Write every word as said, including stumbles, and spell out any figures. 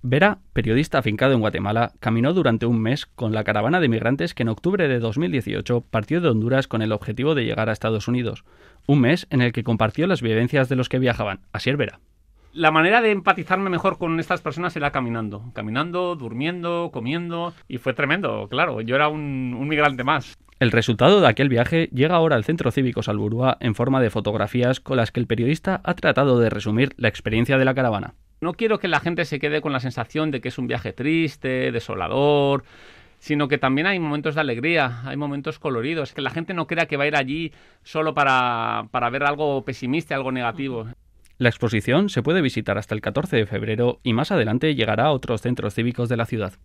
Vera, periodista afincado en Guatemala, caminó durante un mes con la caravana de migrantes que en octubre de dos mil dieciocho partió de Honduras con el objetivo de llegar a Estados Unidos. Un mes en el que compartió las vivencias de los que viajaban. Así es Vera. La manera de empatizarme mejor con estas personas era caminando. Caminando, durmiendo, comiendo. Y fue tremendo, claro. Yo era un, un migrante más. El resultado de aquel viaje llega ahora al Centro Cívico Salburua en forma de fotografías con las que el periodista ha tratado de resumir la experiencia de la caravana. No quiero que la gente se quede con la sensación de que es un viaje triste, desolador, sino que también hay momentos de alegría, hay momentos coloridos, que la gente no crea que va a ir allí solo para, para ver algo pesimista, algo negativo. La exposición se puede visitar hasta el catorce de febrero y más adelante llegará a otros centros cívicos de la ciudad.